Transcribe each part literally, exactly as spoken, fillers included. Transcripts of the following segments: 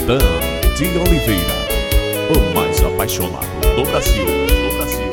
Dan de Oliveira, o mais apaixonado do Brasil, do Brasil.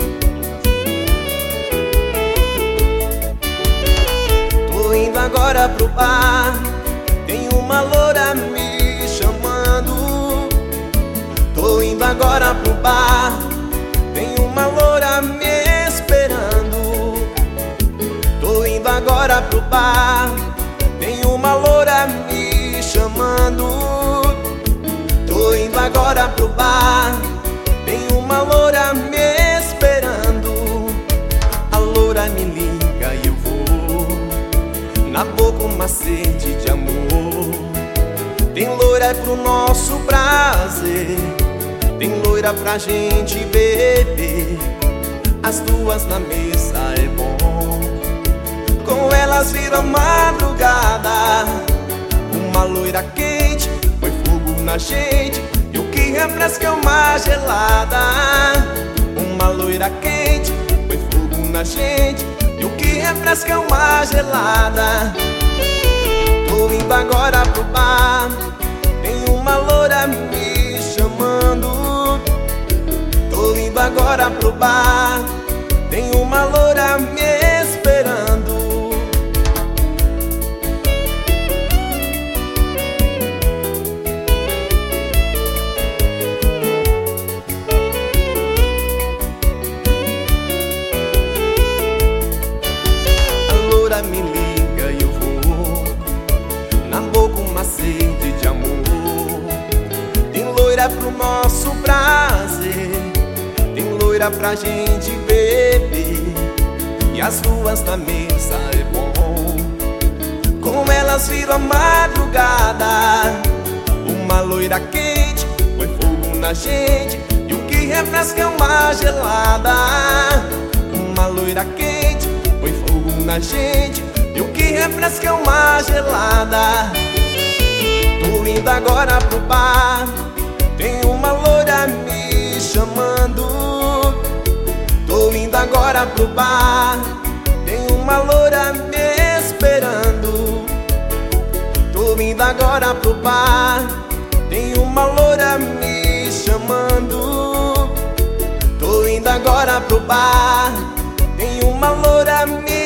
Tô indo agora pro bar, tem uma loura me chamando. Tô indo agora pro bar, tem uma loura me esperando. Tô indo agora pro bar, tem uma loura me chamando. Tô indo agora pro bar, tem uma loura me esperando. A loura me liga e eu vou, na boca uma sede de amor. Tem loira pro nosso prazer, tem loira pra gente beber. As duas na mesa é bom, com elas vira madrugada. Uma loira quente põe fogo na gente, e o que refresca é uma gelada. Uma loira quente põe fogo na gente, e o que refresca é uma gelada. Tô indo agora pro bar, tem uma loura me chamando. Tô indo agora pro bar, tem uma loura me esperando. A loura me liga e eu vou, na boca uma sede de amor. Tem loira pro nosso prazer, tem loira pra gente beber. E as duas na mesa é bom, com elas vira madrugada. Uma loira quente põe fogo na gente, e o que refresca é uma gelada. Uma loira quente põe fogo na gente, e o que refresca é uma gelada. Tô indo agora pro bar, tem uma loira me chamando. Tô indo agora pro bar, tem uma loura me esperando. Tô indo agora pro bar, tem uma loura me chamando. Tô indo agora pro bar, tem uma loura me